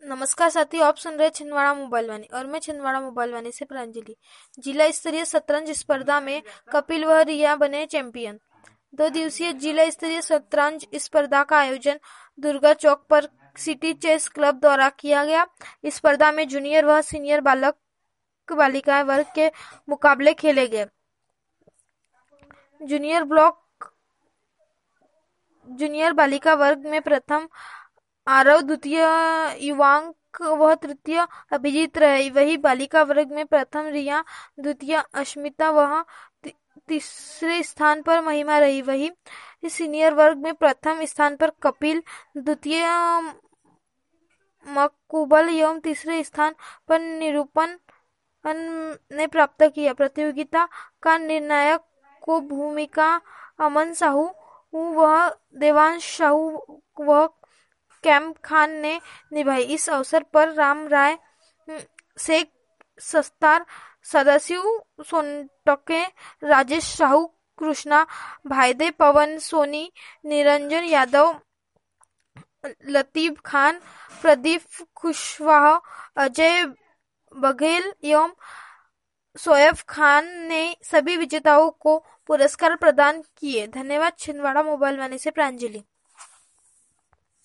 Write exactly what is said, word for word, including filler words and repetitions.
नमस्कार साथियों, आप सुन रहे हैं छिंदवाड़ा मोबाइल वाणी और मैं छिंदवाड़ा मोबाइल वाणी से प्रांजलि। जिला स्तरीय शतरंज स्पर्धा में कपिल व रिया बने चैंपियन। दो दिवसीय जिला स्तरीय शतरंज स्पर्धा का आयोजन दुर्गा चौक पर सिटी चेस क्लब द्वारा किया गया। इस स्पर्धा में जूनियर व सीनियर बालक बालिका वर्ग के मुकाबले खेले गए। जूनियर ब्लॉक जूनियर बालिका वर्ग में प्रथम आरव, द्वितीय युवांक व तृतीय अभिजीत रहे। वही बालिका वर्ग में प्रथम रिया, द्वितीय अस्मिता व तीसरे स्थान पर महिमा रही। वही सीनियर वर्ग में प्रथम स्थान पर कपिल, द्वितीय मकबूल एवं तीसरे स्थान पर निरूपण ने प्राप्त किया। प्रतियोगिता का निर्णायक को भूमिका अमन साहू व देवांश साहू व कैम खान ने निभाई। इस अवसर पर राम राय, शेख सस्तार, सदाशिव सोनटके, राजेश साहू, कृष्णा भाईदे, पवन सोनी, निरंजन यादव, लतीफ खान, प्रदीप कुशवाहा, अजय बघेल एवं सोएब खान ने सभी विजेताओं को पुरस्कार प्रदान किए। धन्यवाद। छिंदवाड़ा मोबाइल वाणी से प्रांजलि।